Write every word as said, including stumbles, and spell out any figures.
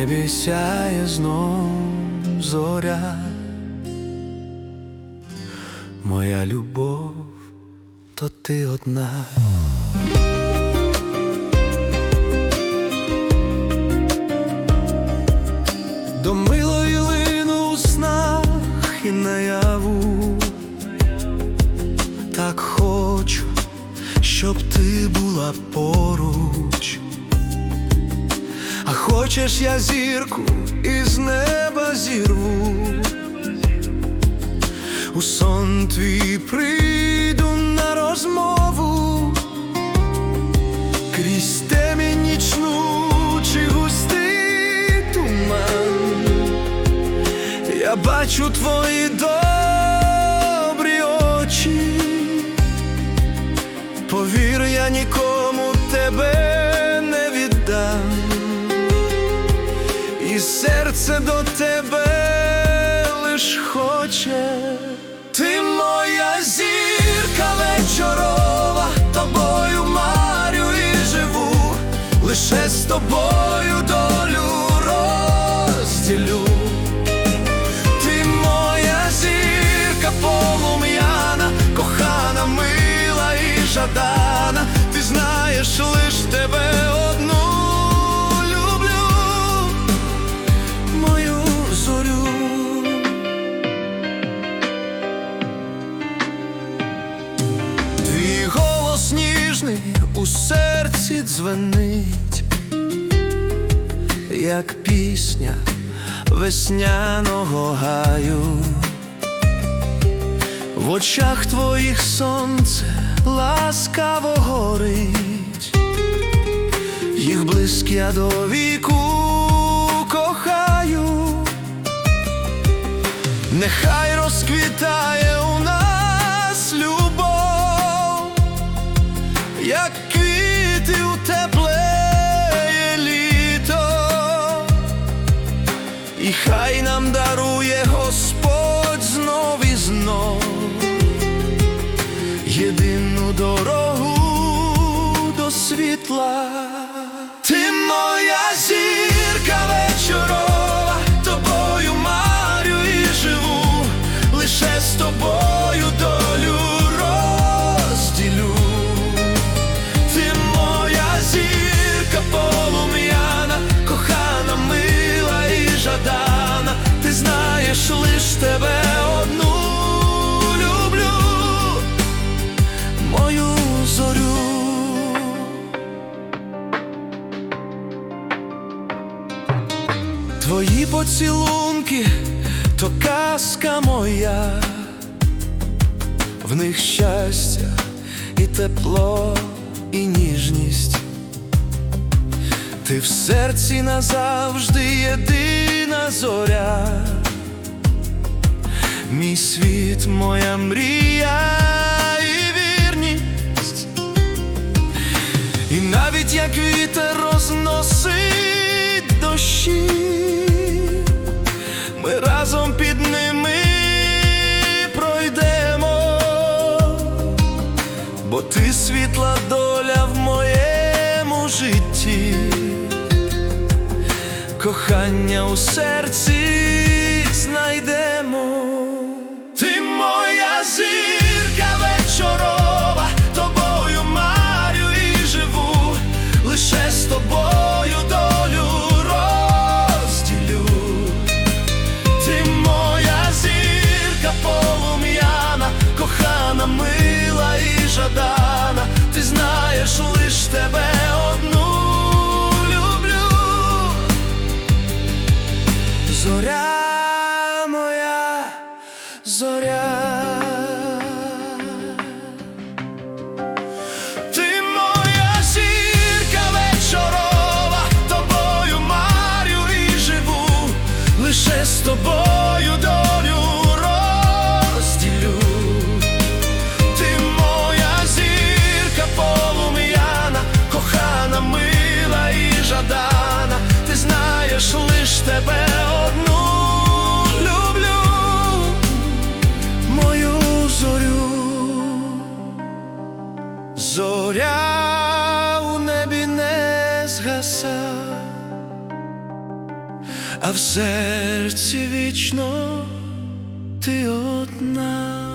небі сяє знов зоря, моя любов, то ти одна. До милої лину у снах і наяву, так хочу, щоб ти була поруч. А хочеш, я зірку із неба зірву, у сон твій прийду на розмову, крізь темінь нічну чи густий туман. Я бачу твої добрі очі, повір, я нікому тебе не віддам, і серце до тебе лиш хоче. Ти моя зірка вечорова, тобою марю і живу, лише з тобою долю розділю. Ти моя зірка полум'яна, кохана, мила і жадана, ти знаєш, лиш тебе одну люблю, мою зорю. Твій голос ніжний у серці дзвенить, як пісня весняного гаю. В очах твоїх сонце ласкаво горить, їх блиск я до віку кохаю. Нехай розквітає у нас любов, як квіти у тепле літо, і хай нам дарує Господь знов і знов єдину дорогу до світла. Ти моя зірка вечорова, тобою марю і живу, лише з тобою долю розділю. Ти моя зірка полум'яна, кохана, мила і жадана, ти знаєш, лиш тебе одну люблю, мою зорю. Твої поцілунки — то казка моя, в них щастя і тепло, і ніжність. Ти в серці назавжди єдина зоря, мій світ, моя мрія і вірність. І навіть як вітер розносить дощі, ми разом під ними пройдемо, бо ти світла доля в моєму житті, кохання у серці знайдемо. Ти моя зірка вечорова, тобою марю і живу, лише з тобою долю розділю. Ти моя зірка полум'яна, кохана, мила і жадана, ти знаєш, лиш тебе одну люблю, зоря моя, зоря. Ти моя зірка вечорова, тобою марю і живу, лише з тобою долю розділю. Ти моя зірка полум'яна, кохана, мила і жадана, ти знаєш, лиш тебе одну люблю, мою зорю. Зоря у небі не згаса, а в серці вічно ти одна.